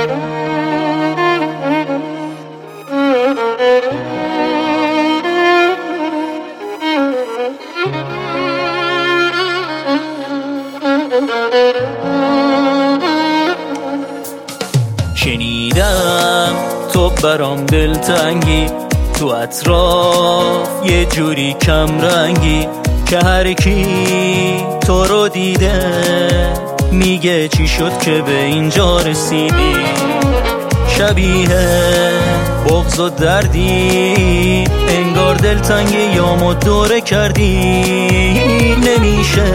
شنیدم تو برام دلتنگی، تو اطراف یه جوری کم رنگی که هر کی تو رو دیده میگه چی شد که به اینجا رسیدی. شبیه بغض و دردی، انگار دلتنگی یامو دوره کردی. نمیشه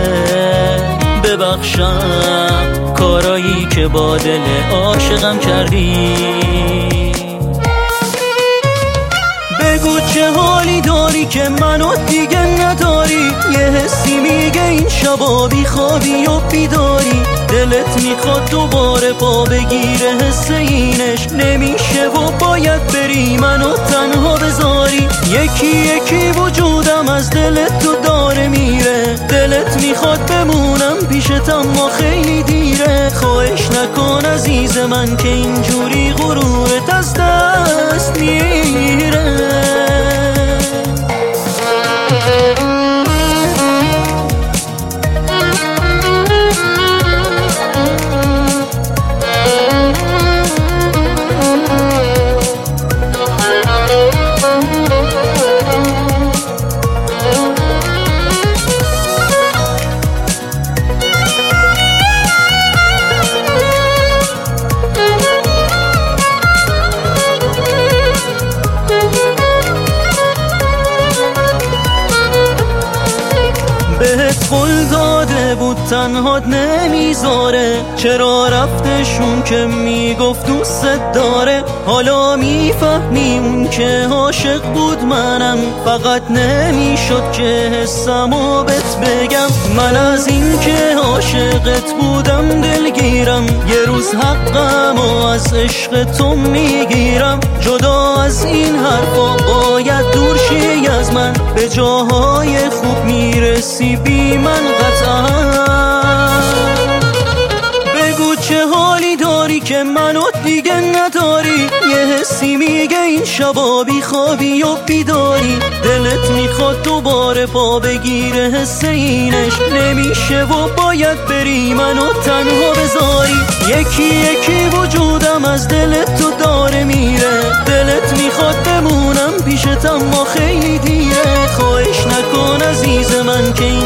ببخشم کارایی که با دل عاشقم کردی. بگو چه حالی داری که منو دیگه نداری، یه حسی میگه این شبا بی خوابی و بیداری. دلت میخواد دوباره پا بگیره حس اینش نمیشه و باید بری منو تنها بذاری. یکی یکی وجودم از دلت تو داره میره، دلت میخواد بمونم پیشت اما خیلی دیره. خواهش نکن عزیز من که اینجوری غرورت از دست میره. بهت قول داده بود تنهات نمیذاره، چرا رفتشون که میگفت دوست داره. حالا میفهمی اون که عاشق بود منم، فقط نمیشد که حسمو بهت بگم. من از این که عاشقت بودم دلگیرم، یه روز حقمو از عشق تو میگیرم. جدا از این حرفا باید دور شی از من، به جاهای خوب میرسی بی من قطعا. بگو چه حالی داری که منو دیگه نداری، یه حسی میگه این شبا بی خوابی و بیداری. دلت میخواد دوباره پا بگیره حس اینش نمیشه و باید بری منو تنها بذاری. یکی یکی وجودم از دلت تو داره میره، دلت میخواد بمونم پیشت اما خیلی دیره. خواهش نکن عزیز من که